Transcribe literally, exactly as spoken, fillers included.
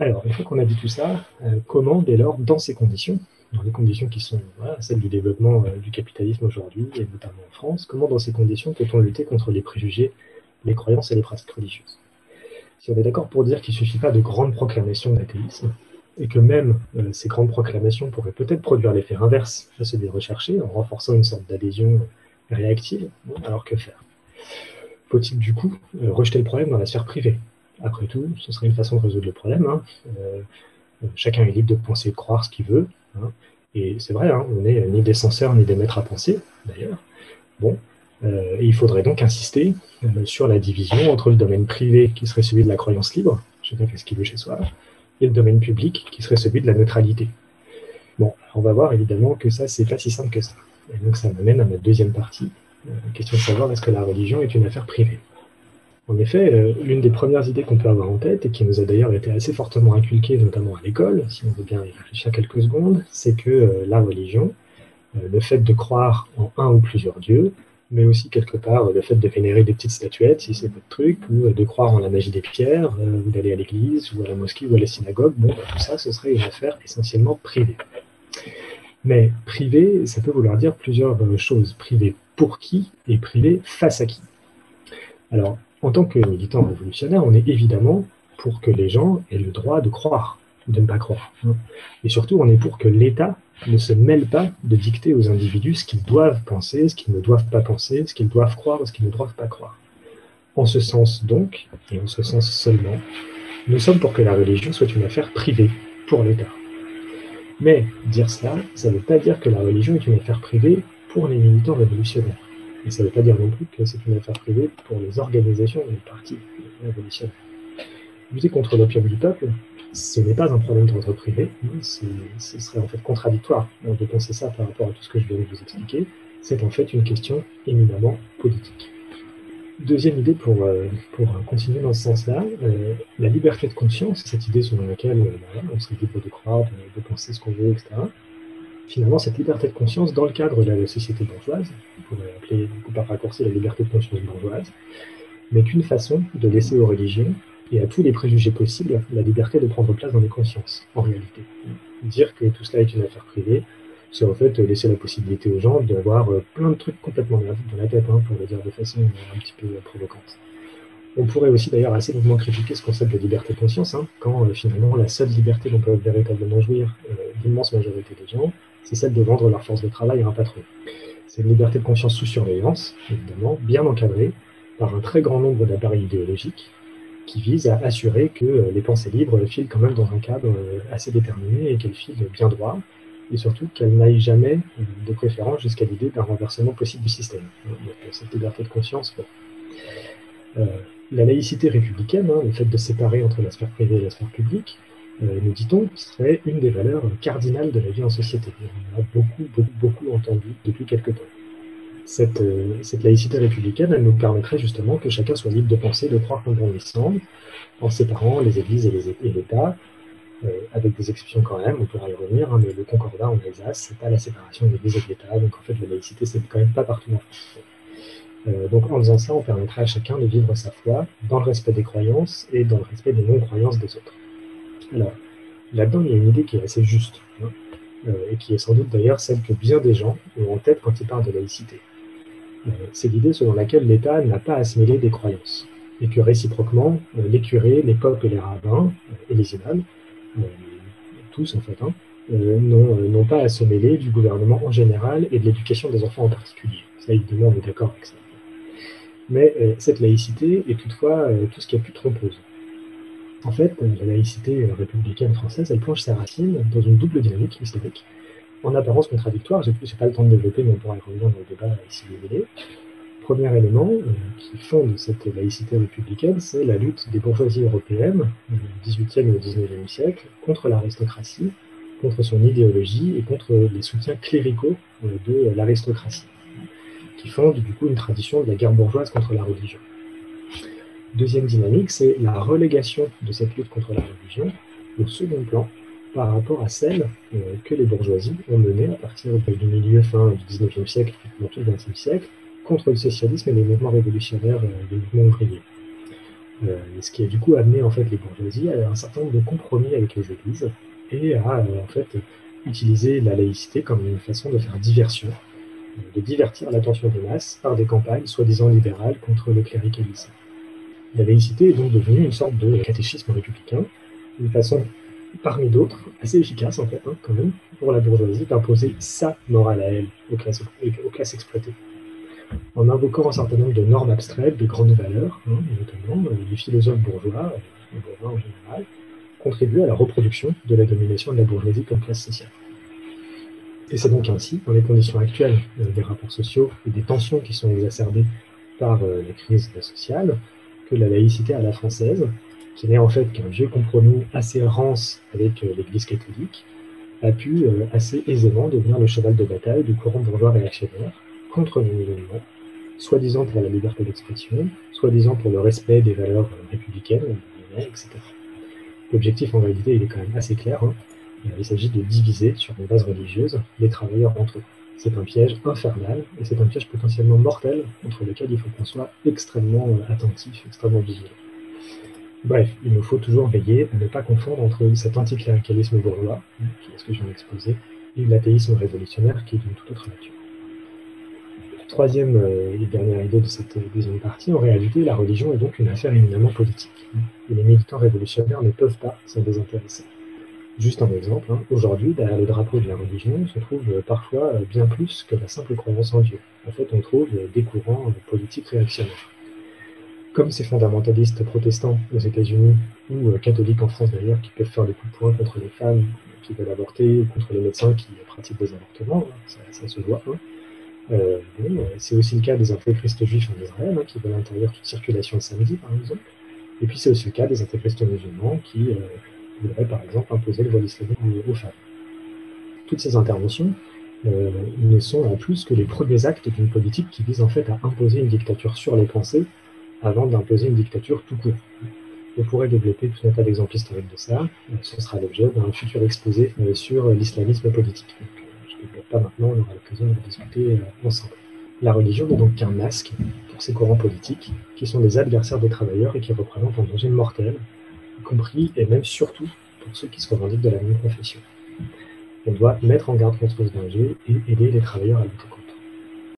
Alors, une fois qu'on a dit tout ça, euh, comment, dès lors, dans ces conditions, dans les conditions qui sont voilà, celles du développement euh, du capitalisme aujourd'hui, et notamment en France, comment, dans ces conditions, peut-on lutter contre les préjugés, les croyances et les pratiques religieuses? Si on est d'accord pour dire qu'il ne suffit pas de grandes proclamations d'athéisme, et que même euh, ces grandes proclamations pourraient peut-être produire l'effet inverse à celui recherché, en renforçant une sorte d'adhésion réactive, bon, alors que faire? Faut-il du coup euh, rejeter le problème dans la sphère privée? Après tout, ce serait une façon de résoudre le problème. Hein. Euh, chacun est libre de penser et de croire ce qu'il veut. Hein. Et c'est vrai, hein, on n'est ni des censeurs ni des maîtres à penser, d'ailleurs. Bon, euh, et il faudrait donc insister euh, sur la division entre le domaine privé, qui serait celui de la croyance libre, chacun fait ce qu'il veut chez soi, et le domaine public, qui serait celui de la neutralité. Bon, on va voir évidemment que ça, c'est pas si simple que ça. Et donc ça m'amène à ma deuxième partie, euh, question de savoir est-ce que la religion est une affaire privée. En effet, euh, l'une des premières idées qu'on peut avoir en tête, et qui nous a d'ailleurs été assez fortement inculquée, notamment à l'école, si on veut bien y réfléchir quelques secondes, c'est que euh, la religion, euh, le fait de croire en un ou plusieurs dieux, mais aussi quelque part euh, le fait de vénérer des petites statuettes, si c'est votre truc, ou euh, de croire en la magie des pierres, euh, ou d'aller à l'église, ou à la mosquée, ou à la synagogue, bon, bah, tout ça, ce serait une affaire essentiellement privée. Mais privé, ça peut vouloir dire plusieurs euh, choses. Privé pour qui, et privé face à qui. Alors, en tant que militant révolutionnaire, on est évidemment pour que les gens aient le droit de croire, de ne pas croire. Et surtout, on est pour que l'État ne se mêle pas de dicter aux individus ce qu'ils doivent penser, ce qu'ils ne doivent pas penser, ce qu'ils doivent croire ou ce qu'ils ne doivent pas croire. En ce sens donc, et en ce sens seulement, nous sommes pour que la religion soit une affaire privée pour l'État. Mais dire cela, ça ne veut pas dire que la religion est une affaire privée pour les militants révolutionnaires. Et ça ne veut pas dire non plus que c'est une affaire privée pour les organisations et les partis révolutionnaires. Lutter contre l'opium du peuple, ce n'est pas un problème d'ordre privé, ce serait en fait contradictoire de penser ça par rapport à tout ce que je viens de vous expliquer, c'est en fait une question éminemment politique. Deuxième idée pour, euh, pour continuer dans ce sens-là, euh, la liberté de conscience, cette idée selon laquelle euh, bah, on serait libre de croire, de, de penser ce qu'on veut, et cetera. Finalement, cette liberté de conscience, dans le cadre de la société bourgeoise, on pourrait appeler beaucoup par raccourci la liberté de conscience bourgeoise, n'est qu'une façon de laisser aux religions et à tous les préjugés possibles la liberté de prendre place dans les consciences, en réalité. Dire que tout cela est une affaire privée, c'est en fait laisser la possibilité aux gens d'avoir plein de trucs complètement merdiques dans la tête, hein, pour le dire de façon un petit peu provocante. On pourrait aussi d'ailleurs assez longuement critiquer ce concept de liberté de conscience, hein, quand euh, finalement la seule liberté dont peuvent véritablement jouir euh, l'immense majorité des gens, c'est celle de vendre leur force de travail à un patron. C'est une liberté de conscience sous surveillance, évidemment, bien encadrée par un très grand nombre d'appareils idéologiques qui visent à assurer que euh, les pensées libres filent quand même dans un cadre euh, assez déterminé et qu'elles filent bien droit, et surtout qu'elles n'aillent jamais, euh, de préférence, jusqu'à l'idée d'un renversement possible du système. Donc, cette liberté de conscience, bon. Euh, la laïcité républicaine, hein, le fait de séparer entre la sphère privée et la sphère publique, euh, nous dit-on, serait une des valeurs cardinales de la vie en société. On en a beaucoup, beaucoup, beaucoup entendu depuis quelque temps. Cette, euh, cette laïcité républicaine, elle nous permettrait justement que chacun soit libre de penser, de croire comme bon lui semble, en séparant les églises et, les, et l'État, euh, avec des exceptions quand même, on pourra y revenir, hein, mais le concordat en Alsace, c'est pas la séparation de l'église et de l'État, donc en fait la laïcité, c'est quand même pas partout en France. Euh, donc en faisant ça, on permettrait à chacun de vivre sa foi dans le respect des croyances et dans le respect des non-croyances des autres. Alors, là-dedans, il y a une idée qui est assez juste, hein, euh, et qui est sans doute d'ailleurs celle que bien des gens ont en tête quand ils parlent de laïcité. Euh, c'est l'idée selon laquelle l'État n'a pas à se mêler des croyances, et que réciproquement, euh, les curés, les popes et les rabbins, euh, et les imams, euh, tous en fait, hein, euh, n'ont, euh, n'ont pas à se mêler du gouvernement en général et de l'éducation des enfants en particulier. Ça, évidemment, on est d'accord avec ça. Mais euh, cette laïcité est toutefois euh, tout ce qui est plus trompeuse. En fait, euh, la laïcité euh, républicaine française, elle plonge ses racines dans une double dynamique historique, en apparence contradictoire. J'ai, j'ai pas le temps de développer, mais on pourra y revenir dans le débat si vous voulez. Premier élément euh, qui fonde cette laïcité républicaine, c'est la lutte des bourgeoisies européennes, du dix-huitième et au dix-neuvième siècle, contre l'aristocratie, contre son idéologie et contre les soutiens cléricaux euh, de l'aristocratie, qui fonde du coup une tradition de la guerre bourgeoise contre la religion. Deuxième dynamique, c'est la relégation de cette lutte contre la religion au second plan par rapport à celle euh, que les bourgeoisies ont menée à partir du milieu fin du dix-neuvième siècle et du vingtième siècle contre le socialisme et les mouvements révolutionnaires, euh, les mouvements ouvriers. euh, ce qui a du coup amené en fait les bourgeoisies à un certain nombre de compromis avec les églises et à euh, en fait utiliser la laïcité comme une façon de faire diversion, euh, de divertir l'attention des masses par des campagnes soi-disant libérales contre le cléricalisme. La laïcité est donc devenue une sorte de catéchisme républicain, une façon parmi d'autres, assez efficace en fait, hein, quand même, pour la bourgeoisie d'imposer sa morale à elle aux classes, aux classes exploitées. En invoquant un certain nombre de normes abstraites, de grandes valeurs, hein, notamment euh, les philosophes bourgeois, euh, les bourgeois en général, contribuent à la reproduction de la domination de la bourgeoisie comme classe sociale. Et c'est donc ainsi, dans les conditions actuelles euh, des rapports sociaux et des tensions qui sont exacerbées par euh, la crise sociale, que la laïcité à la française, qui n'est en fait qu'un vieux compromis assez rance avec euh, l'Église catholique, a pu euh, assez aisément devenir le cheval de bataille du courant bourgeois réactionnaire contre les musulmans, soi-disant pour la liberté d'expression, soi-disant pour le respect des valeurs euh, républicaines, et cetera. L'objectif en réalité il est quand même assez clair, hein. Il s'agit de diviser sur une base religieuse les travailleurs entre eux. C'est un piège infernal et c'est un piège potentiellement mortel contre lequel il faut qu'on soit extrêmement euh, attentif, extrêmement vigilant. Bref, il nous faut toujours veiller à ne pas confondre entre cet anticléricalisme bourgeois, qui est ce que je viens d'exposer, et l'athéisme révolutionnaire qui est d'une toute autre nature. Troisième euh, et dernière idée de cette deuxième partie, en réalité, la religion est donc une affaire éminemment politique. Et les militants révolutionnaires ne peuvent pas s'en désintéresser. Juste un exemple, hein, aujourd'hui, derrière le drapeau de la religion se trouve euh, parfois euh, bien plus que la simple croyance en Dieu. En fait, on trouve euh, des courants euh, politiques réactionnaires. Comme ces fondamentalistes protestants aux États-Unis, ou euh, catholiques en France d'ailleurs, qui peuvent faire des coups de poing contre les femmes qui veulent avorter, ou contre les médecins qui euh, pratiquent des avortements, hein, ça, ça se voit. Hein. Euh, bon, euh, c'est aussi le cas des intégristes juifs en Israël, hein, qui veulent interdire toute circulation le samedi, par exemple. Et puis c'est aussi le cas des intégristes musulmans qui euh, voudraient, par exemple, imposer le voile islamique aux femmes. Toutes ces interventions euh, ne sont en plus que les premiers actes d'une politique qui vise en fait à imposer une dictature sur les pensées avant d'imposer une dictature tout court. On pourrait développer tout un tas d'exemples historiques de ça. Ce sera l'objet d'un futur exposé euh, sur l'islamisme politique. Donc, euh, je ne développe pas maintenant, on aura l'occasion de discuter euh, ensemble. La religion n'est donc qu'un masque pour ces courants politiques qui sont des adversaires des travailleurs et qui représentent un danger mortel, y compris et même surtout pour ceux qui se revendiquent de la même profession. On doit mettre en garde contre ce danger et aider les travailleurs à lutter contre.